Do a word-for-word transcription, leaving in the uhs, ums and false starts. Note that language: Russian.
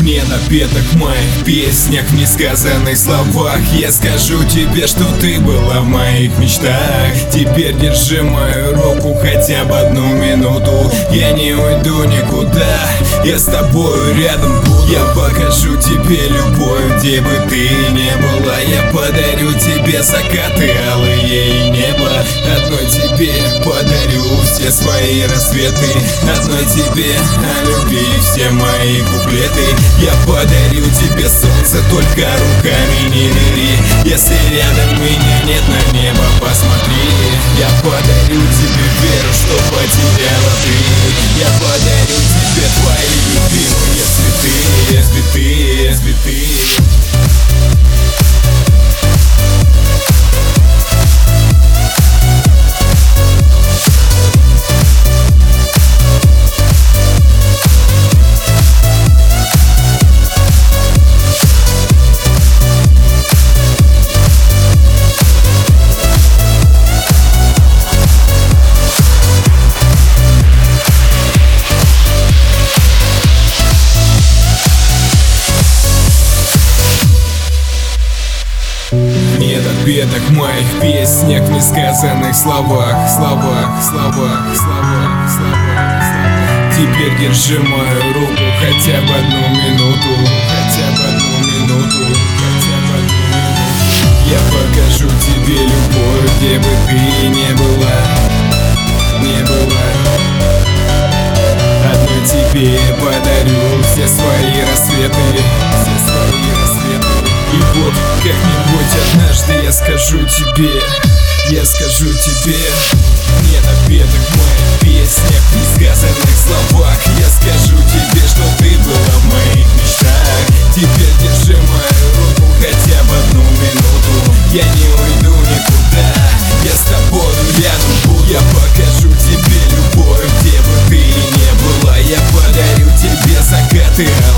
Не напеток в моих песнях, в несказанных словах я скажу тебе, что ты была в моих мечтах. Теперь держи мою руку хотя бы одну минуту. Я не уйду никуда, я с тобою рядом буду. Я покажу тебе любовь, где бы ты ни была. Я подарю тебе закаты алые и небо. Одной тебе подарю все свои рассветы. Одной тебе о любви все мои куплеты. Я подарю тебе солнце, только руками не бери. Если рядом меня нет, на небо посмотри. Я подарю тебе веру, что потеряла ты. Я подарю тебе твои любимые цветы, цветы, цветы. Нет ответок в моих песнях, в несказанных словах, словах, словах, словах, словах, словах. Теперь держи мою руку хотя бы одну минуту, хотя бы одну минуту, хотя бы одну минуту. Я покажу тебе любовь, где бы ты ни была, не была. Одной тебе подарю все свои рассветы, все свои рассветы. И вот как-нибудь однажды я скажу тебе, я скажу тебе. Нет ответок в моих песнях, в несказанных словах я скажу тебе, что ты была в моих мечтах. Теперь держи мою руку хотя бы одну минуту. Я не уйду никуда, я с тобой рядом буду. Я покажу тебе любовь, где бы ты ни была. Я подарю тебе закаты